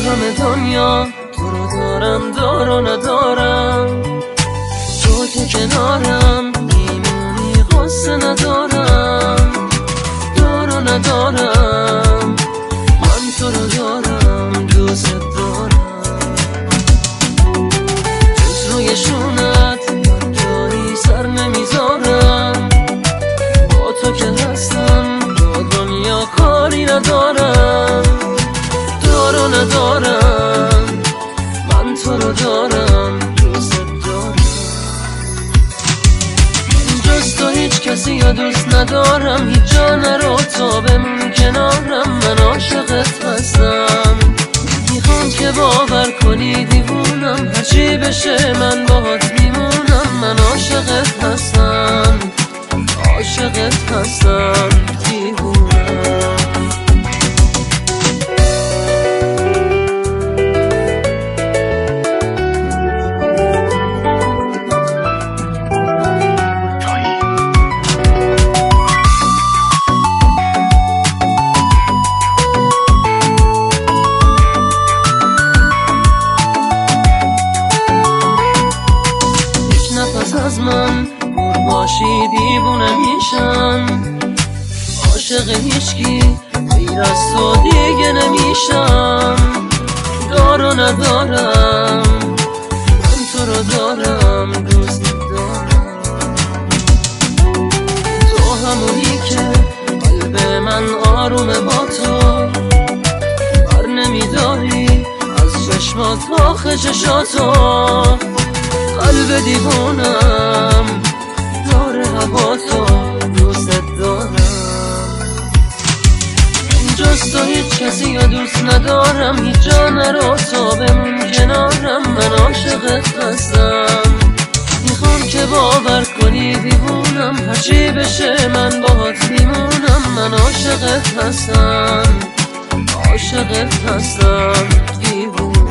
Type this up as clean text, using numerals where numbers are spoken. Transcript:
همه دنیا تو رو دارم، دار و ندارم، تو که کنارم میمونی، غصه ندارم، دار و ندارم، من تو رو دارم، دوست دارم. جز روی شونت هر جایی سر نمیذارم، با تو که هستم با دنیا کاری ندارم، دار و ندارم، من تو رو دارم، دوست دارم. جز تو هیچ کسی یا دوست ندارم، هیچ جا نرو تا بمون کنارم، من عاشقت هستم، میخوام که باور کنی دیوونم، هرچی بشه من باهات میمونم، من عاشقت هستم، عاشقت هستم، دیوونم. از من دور باشی دیوونه میشم، عاشق هیچکی غیر از تو دیگه نمیشم، دار و ندارم، من تو رو دارم، دوست دارم. تو همونی که قلب من آرومه با تو، بر نمیداری از چشمات آخه چشاتو، قلب دیوونم داره هوا تو، دوست دارم. جز تو هیچ کسی یا دوست ندارم، هیچ جا نرو تا بمون کنارم، من عاشقت هستم، میخوام که باور کنی دیوونم، هرچی بشه من باهات میمونم، من عاشقت هستم، عاشقت هستم، دیوونم.